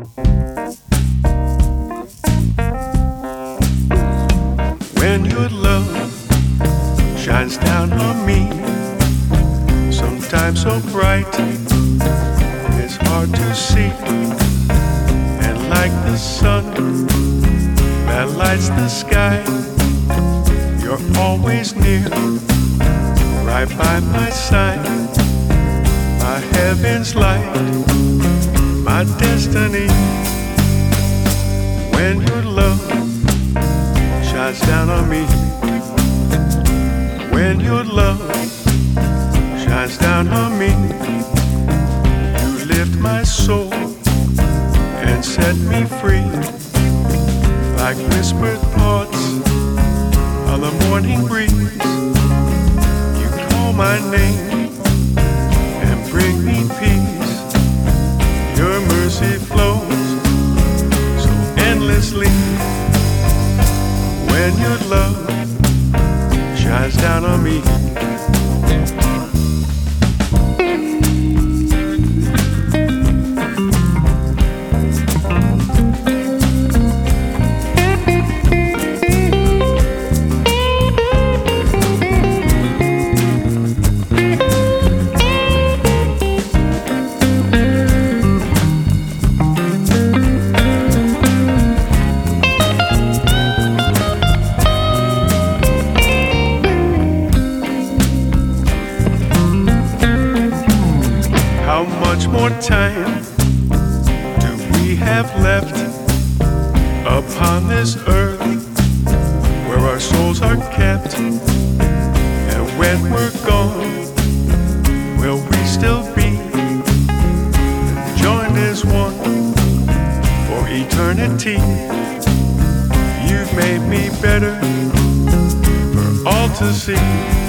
When your love shines down on me, sometimes so bright it's hard to see. And like the sun that lights the sky, you're always near, right by my side. My heaven's light, my destiny. When your love shines down on me, when your love shines down on me, you lift my soul and set me free, like whispered thoughts on the morning breeze. You call my name and bring me peace. Your mercy flows so endlessly. When your love shines down on me, how much more time do we have left upon this earth where our souls are kept? And when we're gone, will we still be joined as one for eternity? You've made me better for all to see.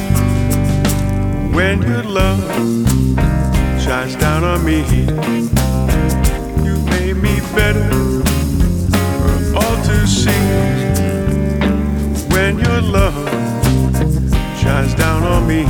When your love shines down on me, you made me better for all to see. When your love shines down on me,